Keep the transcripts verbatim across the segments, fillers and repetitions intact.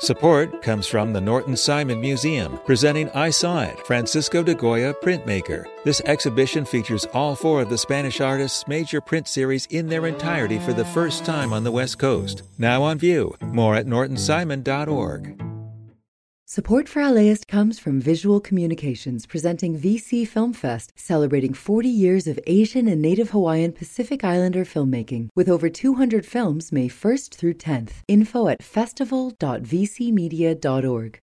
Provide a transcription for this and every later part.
Support comes from the Norton Simon Museum, presenting I Saw It, Francisco de Goya Printmaker. This exhibition features all four of the Spanish artist's major print series in their entirety for the first time on the West Coast. Now on view. More at norton simon dot org. Support for LAist comes from Visual Communications, presenting V C Film Fest, celebrating forty years of Asian and Native Hawaiian Pacific Islander filmmaking, with over two hundred films May first through tenth. Info at festival dot v c media dot org.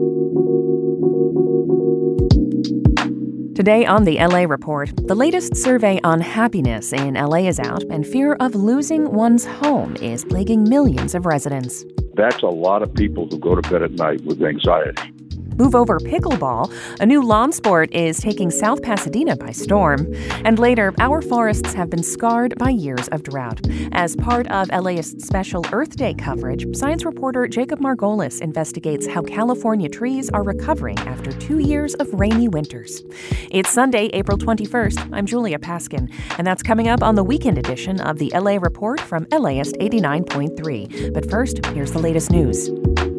Today on the L A Report, the latest survey on happiness in L A is out, and fear of losing one's home is plaguing millions of residents. That's a lot of people who go to bed at night with anxiety. Move over pickleball, a new lawn sport, is taking South Pasadena by storm. And later, our forests have been scarred by years of drought. As part of LAist's special Earth Day coverage, science reporter Jacob Margolis investigates how California trees are recovering after two years of rainy winters. It's Sunday, April twenty-first. I'm Julia Paskin, and that's coming up on the weekend edition of the L A Report from LAist eighty-nine point three. But first, here's the latest news.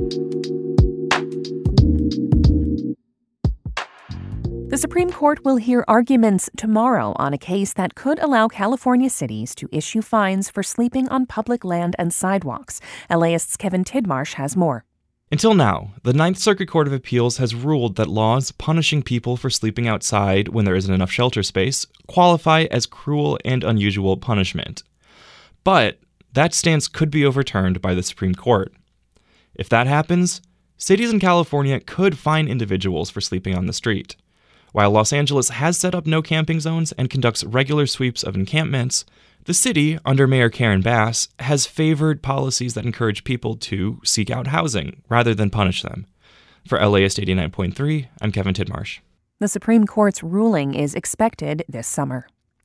The Supreme Court will hear arguments tomorrow on a case that could allow California cities to issue fines for sleeping on public land and sidewalks. LAist's Kevin Tidmarsh has more. Until now, the Ninth Circuit Court of Appeals has ruled that laws punishing people for sleeping outside when there isn't enough shelter space qualify as cruel and unusual punishment. But that stance could be overturned by the Supreme Court. If that happens, cities in California could fine individuals for sleeping on the street. While Los Angeles has set up no camping zones and conducts regular sweeps of encampments, the city, under Mayor Karen Bass, has favored policies that encourage people to seek out housing rather than punish them. For LAist eighty-nine point three, I'm Kevin Tidmarsh. The Supreme Court's ruling is expected this summer.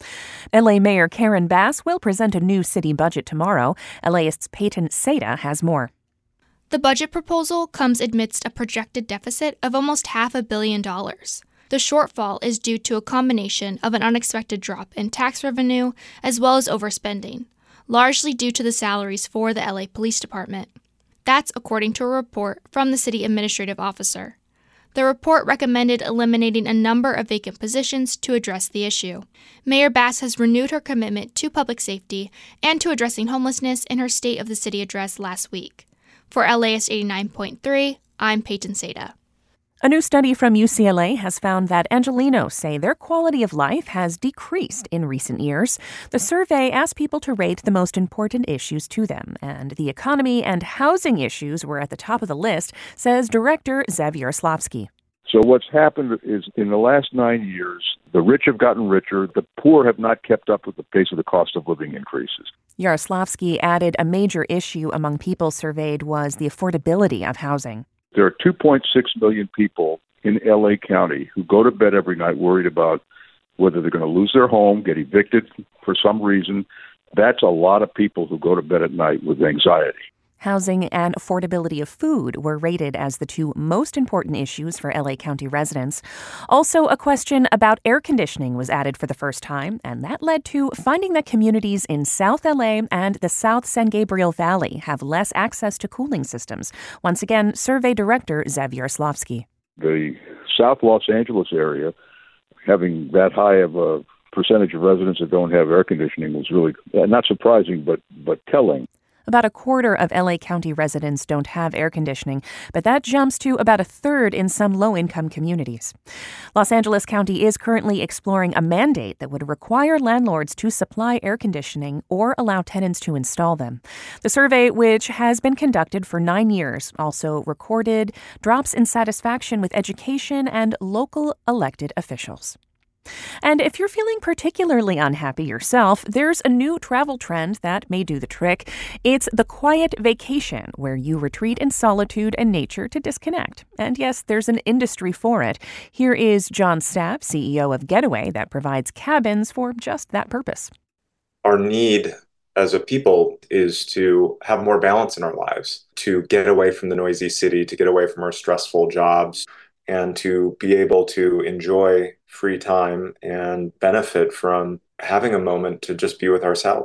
L A Mayor Karen Bass will present a new city budget tomorrow. LAist's Peyton Seda has more. The budget proposal comes amidst a projected deficit of almost half a billion dollars. The shortfall is due to a combination of an unexpected drop in tax revenue as well as overspending, largely due to the salaries for the L A Police Department. That's according to a report from the city administrative officer. The report recommended eliminating a number of vacant positions to address the issue. Mayor Bass has renewed her commitment to public safety and to addressing homelessness in her State of the City address last week. For LAist eighty-nine point three, I'm Peyton Seda. A new study from U C L A has found that Angelenos say their quality of life has decreased in recent years. The survey asked people to rate the most important issues to them, and the economy and housing issues were at the top of the list, says director Zev Yaroslavsky. So what's happened is in the last nine years, the rich have gotten richer, the poor have not kept up with the pace of the cost of living increases. Yaroslavsky added a major issue among people surveyed was the affordability of housing. There are two point six million people in L A County who go to bed every night worried about whether they're going to lose their home, get evicted for some reason. That's a lot of people who go to bed at night with anxiety. Housing and affordability of food were rated as the two most important issues for L A County residents. Also, a question about air conditioning was added for the first time, and that led to finding that communities in South L A and the South San Gabriel Valley have less access to cooling systems. Once again, survey director Zev Yaroslavsky. The South Los Angeles area, having that high of a percentage of residents that don't have air conditioning was really not surprising, but but telling. About a quarter of L A County residents don't have air conditioning, but that jumps to about a third in some low-income communities. Los Angeles County is currently exploring a mandate that would require landlords to supply air conditioning or allow tenants to install them. The survey, which has been conducted for nine years, also recorded drops in satisfaction with education and local elected officials. And if you're feeling particularly unhappy yourself, there's a new travel trend that may do the trick. It's the quiet vacation, where you retreat in solitude and nature to disconnect. And yes, there's an industry for it. Here is John Stapp, C E O of Getaway, that provides cabins for just that purpose. Our need as a people is to have more balance in our lives, to get away from the noisy city, to get away from our stressful jobs, and to be able to enjoy free time and benefit from having a moment to just be with ourselves.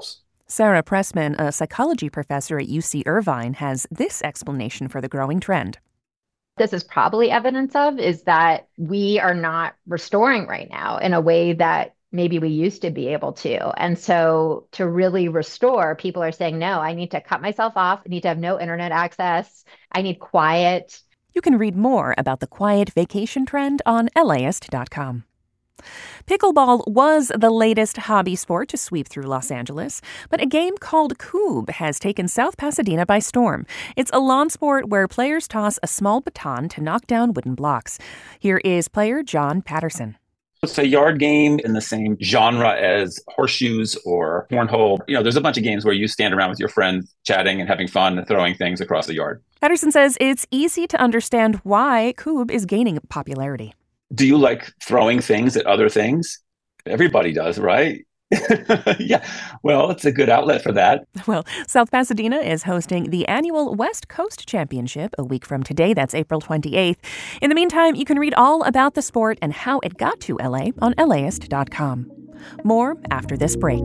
Sarah Pressman, a psychology professor at U C Irvine, has this explanation for the growing trend. This is probably evidence of is that we are not restoring right now in a way that maybe we used to be able to. And so to really restore, people are saying, no, I need to cut myself off. I need to have no internet access. I need quiet. You can read more about the quiet vacation trend on L A ist dot com. Pickleball was the latest hobby sport to sweep through Los Angeles, but a game called Coob has taken South Pasadena by storm. It's a lawn sport where players toss a small baton to knock down wooden blocks. Here is player John Patterson. It's a yard game in the same genre as horseshoes or cornhole. You know, there's a bunch of games where you stand around with your friends chatting and having fun and throwing things across the yard. Patterson says it's easy to understand why Coob is gaining popularity. Do you like throwing things at other things? Everybody does, right? Yeah, well, it's a good outlet for that. Well, South Pasadena is hosting the annual West Coast Championship a week from today. That's April twenty-eighth. In the meantime, you can read all about the sport and how it got to L A on L A ist dot com. More after this break.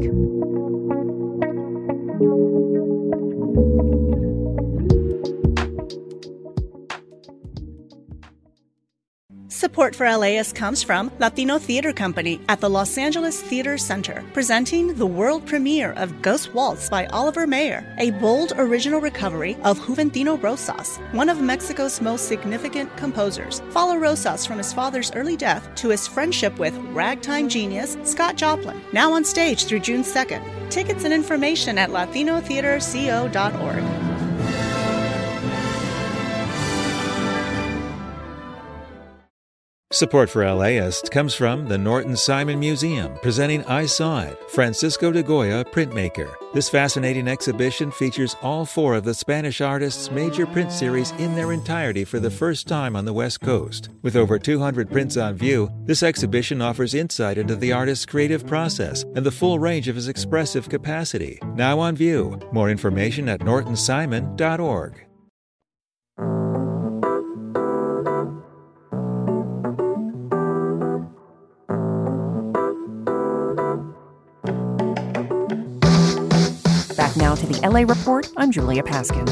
Support for LAist comes from Latino Theater Company at the Los Angeles Theater Center, presenting the world premiere of Ghost Waltz by Oliver Mayer, a bold original recovery of Juventino Rosas, one of Mexico's most significant composers. Follow Rosas from his father's early death to his friendship with ragtime genius Scott Joplin, now on stage through June second. Tickets and information at latino theater co dot org. Support for LAist comes from the Norton Simon Museum, presenting I Saw It, Francisco de Goya printmaker. This fascinating exhibition features all four of the Spanish artist's major print series in their entirety for the first time on the West Coast. With over two hundred prints on view, this exhibition offers insight into the artist's creative process and the full range of his expressive capacity. Now on view. More information at norton simon dot org. Back now to the L A Report. I'm Julia Paskin.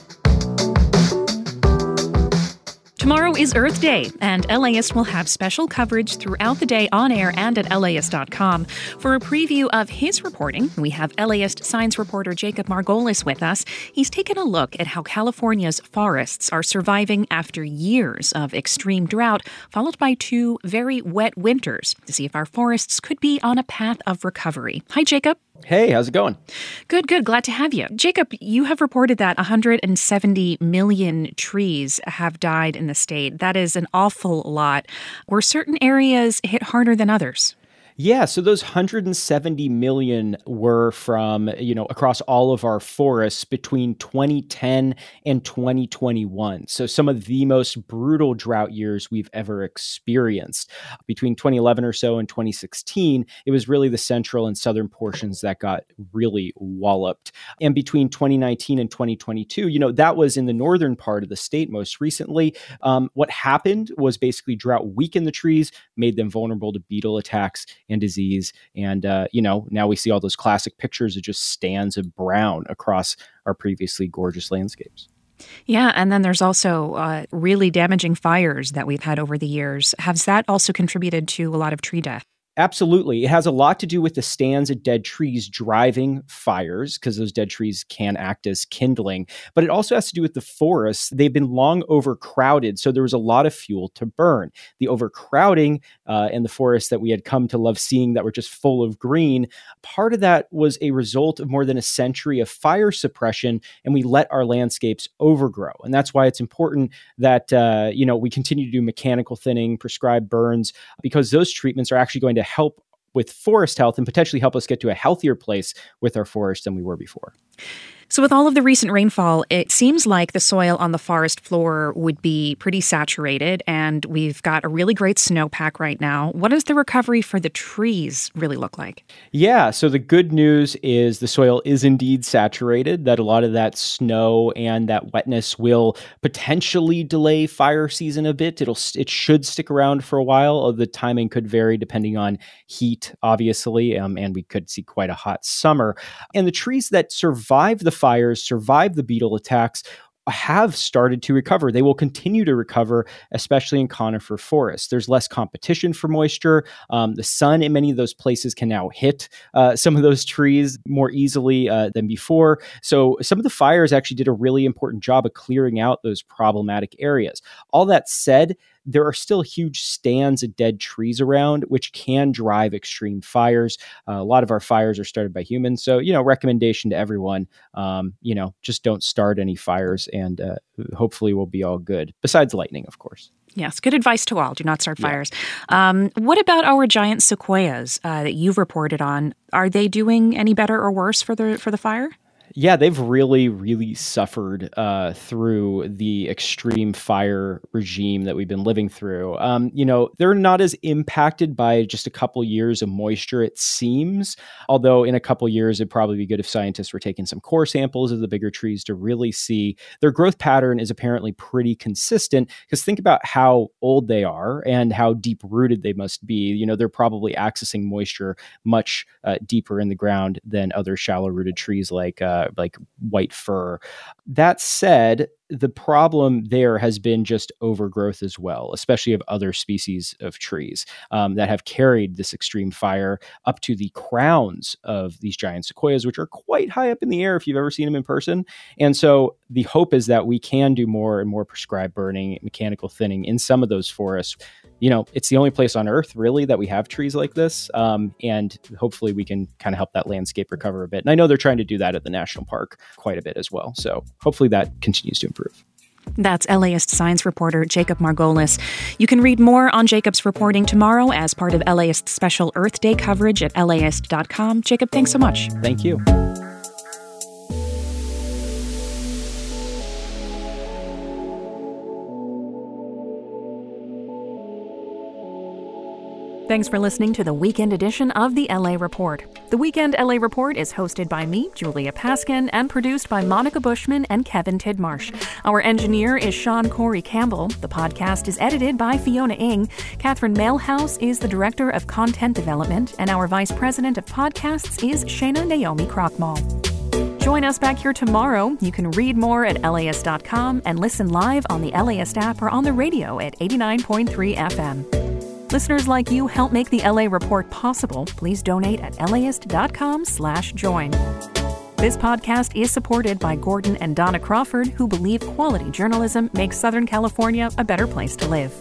Tomorrow is Earth Day, and LAist will have special coverage throughout the day on air and at L A ist dot com. For a preview of his reporting, we have LAist science reporter Jacob Margolis with us. He's taken a look at how California's forests are surviving after years of extreme drought, followed by two very wet winters, to see if our forests could be on a path of recovery. Hi, Jacob. Hey, how's it going? Good, good. Glad to have you. Jacob, you have reported that one hundred seventy million trees have died in the state. That is an awful lot. Were certain areas hit harder than others? Yeah, so those one hundred seventy million were from, you know, across all of our forests between twenty ten and twenty twenty-one. So some of the most brutal drought years we've ever experienced. Between twenty eleven or so and twenty sixteen, it was really the central and southern portions that got really walloped. And between twenty nineteen and twenty twenty-two, you know, that was in the northern part of the state most recently. Um, what happened was basically drought weakened the trees, made them vulnerable to beetle attacks and disease. And, uh, you know, now we see all those classic pictures of just stands of brown across our previously gorgeous landscapes. Yeah, and then there's also uh, really damaging fires that we've had over the years. Has that also contributed to a lot of tree death? Absolutely. It has a lot to do with the stands of dead trees driving fires, because those dead trees can act as kindling. But it also has to do with the forests. They've been long overcrowded, so there was a lot of fuel to burn. The overcrowding uh, in the forests that we had come to love seeing that were just full of green, part of that was a result of more than a century of fire suppression, and we let our landscapes overgrow. And that's why it's important that uh, you know we continue to do mechanical thinning, prescribed burns, because those treatments are actually going to help with forest health and potentially help us get to a healthier place with our forest than we were before. So with all of the recent rainfall, it seems like the soil on the forest floor would be pretty saturated, and we've got a really great snowpack right now. What does the recovery for the trees really look like? Yeah, so the good news is the soil is indeed saturated, that a lot of that snow and that wetness will potentially delay fire season a bit. It'll It should stick around for a while, although the timing could vary depending on heat, obviously, um, and we could see quite a hot summer. And the trees that survive the fires, survive the beetle attacks, have started to recover. They will continue to recover, especially in conifer forests. There's less competition for moisture. Um, the sun in many of those places can now hit uh, some of those trees more easily uh, than before. So some of the fires actually did a really important job of clearing out those problematic areas. All that said, there are still huge stands of dead trees around, which can drive extreme fires. Uh, a lot of our fires are started by humans. So, you know, recommendation to everyone, um, you know, just don't start any fires, and uh, hopefully we'll be all good. Besides lightning, of course. Yes, good advice to all. Do not start fires. Yeah. Um, what about our giant sequoias uh, that you've reported on? Are they doing any better or worse for the for the fire? Yeah, they've really, really suffered uh, through the extreme fire regime that we've been living through. Um, you know, they're not as impacted by just a couple years of moisture, it seems. Although in a couple years, it'd probably be good if scientists were taking some core samples of the bigger trees to really see. Their growth pattern is apparently pretty consistent, because think about how old they are and how deep-rooted they must be. You know, they're probably accessing moisture much uh, deeper in the ground than other shallow-rooted trees like uh, like white fir. That said, the problem there has been just overgrowth as well, especially of other species of trees um, that have carried this extreme fire up to the crowns of these giant sequoias, which are quite high up in the air if you've ever seen them in person. And so the hope is that we can do more and more prescribed burning, mechanical thinning in some of those forests. You know, it's the only place on Earth, really, that we have trees like this. Um, and hopefully we can kind of help that landscape recover a bit. And I know they're trying to do that at the national park quite a bit as well. So hopefully that continues to improve. That's LAist science reporter Jacob Margolis. You can read more on Jacob's reporting tomorrow as part of LAist's special Earth Day coverage at L A ist dot com. Jacob, thanks so much. Thank you. Thanks for listening to the weekend edition of the L A Report. The Weekend L A Report is hosted by me, Julia Paskin, and produced by Monica Bushman and Kevin Tidmarsh. Our engineer is Sean Corey Campbell. The podcast is edited by Fiona Ng. Catherine Mailhouse is the Director of Content Development, and our Vice President of Podcasts is Shana Naomi Krochmal. Join us back here tomorrow. You can read more at L A ist dot com and listen live on the LAist app or on the radio at eighty-nine point three F M. Listeners like you help make the L A Report possible. Please donate at L A ist dot com slash join. This podcast is supported by Gordon and Donna Crawford, who believe quality journalism makes Southern California a better place to live.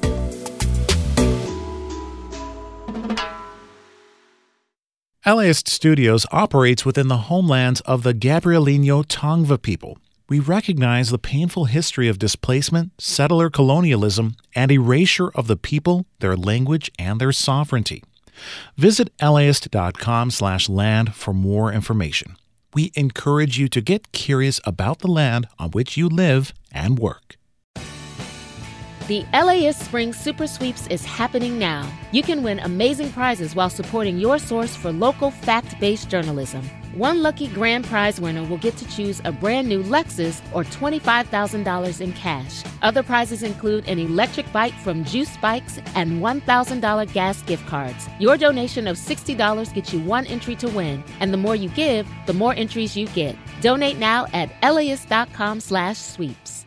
LAist Studios operates within the homelands of the Gabrielino Tongva people. We recognize the painful history of displacement, settler colonialism, and erasure of the people, their language, and their sovereignty. Visit L A ist dot com slash land for more information. We encourage you to get curious about the land on which you live and work. The LAist Spring Super Sweeps is happening now. You can win amazing prizes while supporting your source for local fact-based journalism. One lucky grand prize winner will get to choose a brand new Lexus or twenty-five thousand dollars in cash. Other prizes include an electric bike from Juice Bikes and one thousand dollars gas gift cards. Your donation of sixty dollars gets you one entry to win, and the more you give, the more entries you get. Donate now at L A ist dot com slash sweeps.